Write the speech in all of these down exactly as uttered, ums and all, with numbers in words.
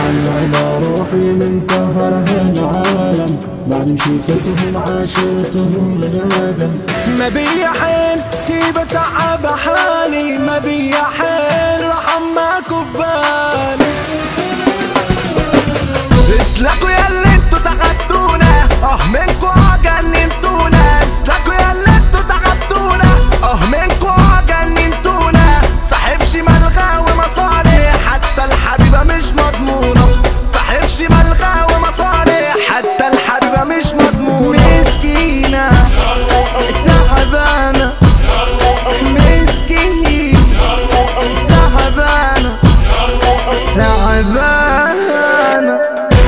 على روحي من كهره العالم، بعد مشيفتهم عاشرتهم من آدم. ما بيا حيل تيبة تعب حالي، ما بيا حيل رحم ماكو ببالي. اسلكوا ياللي انتو تعبتونا، اه منكو عجننتونا. اسلكوا ياللي انتو تعبتونا، اه منكو عجننتونا. صاحب شمال غاوي مصالح، حتى الحبيبة مش مضمونة. صاحب شمال غاوي مصالح، حتى الحبيبة مش مضمونة. مسكينة تعبانة، مسكين تعبانة تعبانة.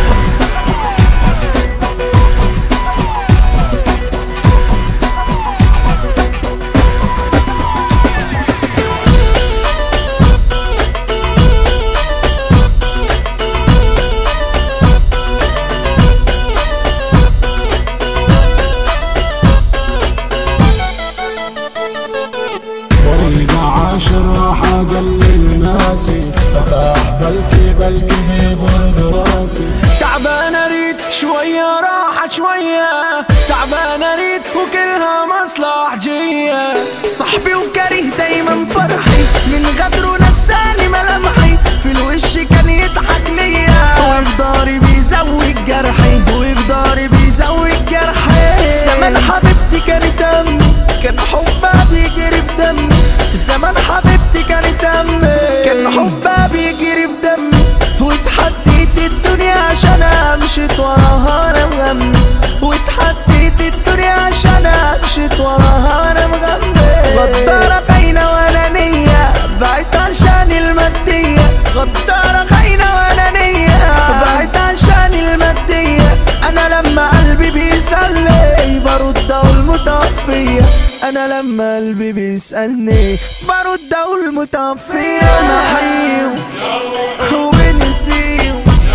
عاشر راح اقلل ناسي، فتح بلكي بلكي بيضرب راسي. تعبان اريد شوية راحة شوية، تعبان اريد وكلها مصلحجية. صاحبي وكريه دايما فرحي، من غدره نساني ملامحي. في الوش كان يضحك ليا، وفي داري بيزود جرحي، وفي داري بيزود جرحي. زمان حبيبتي كانت امي، كان حبها بيجري في دمي. زمان حبيبتي كانت امي، كان حبها بيجري في دمي. واتحديت الدنيا عشان مشيت وراها انا مغمي. واتحديت الدنيا عشان مشيت وراها انا مغمي. غدارة خاينة وانانية، بعت عشان المادية. غدارة خاينة وانانية، بعت عشان المادية. انا لما قلبي بيسألني برد اقول متوفية. انا لما قلبي بيسألني برد اقول متوفية. سامحيو ونسيو،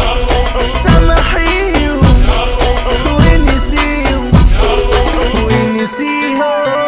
سامحيو ونسيو ونسيو.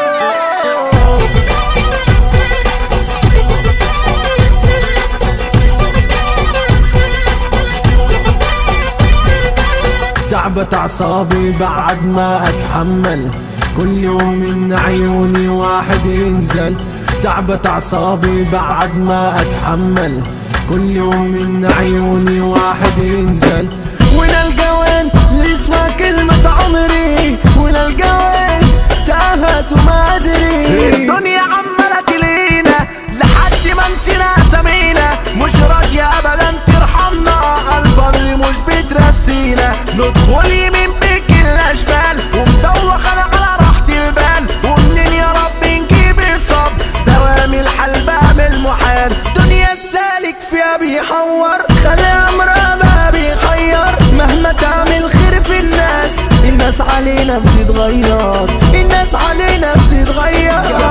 تعبت اعصابي بعد ما اتحمل، كل يوم من عيوني واحد ينزل. تعبت اعصابي بعد ما اتحمل، كل يوم من عيوني واحد ينزل. ونلقى وين نسوى كلمة عمري، ونلقى وين تاهت وما ادري. الدنيا عمالة تلينا لحد ما نسينا سمينا. مش راضية ابدا ترحمنا، البر مش بترسينا. ندخل يمين بكل الاشبال، ومدوخ انا على راحة البال. ومنين يا رب نجيب الصبر، دوامي الحل باب المحال. دنيا السالك فيها بيحور، خلي امرها بقى بيحير. مهما تعمل خير في الناس، الناس علينا بتتغير، الناس علينا بتتغير.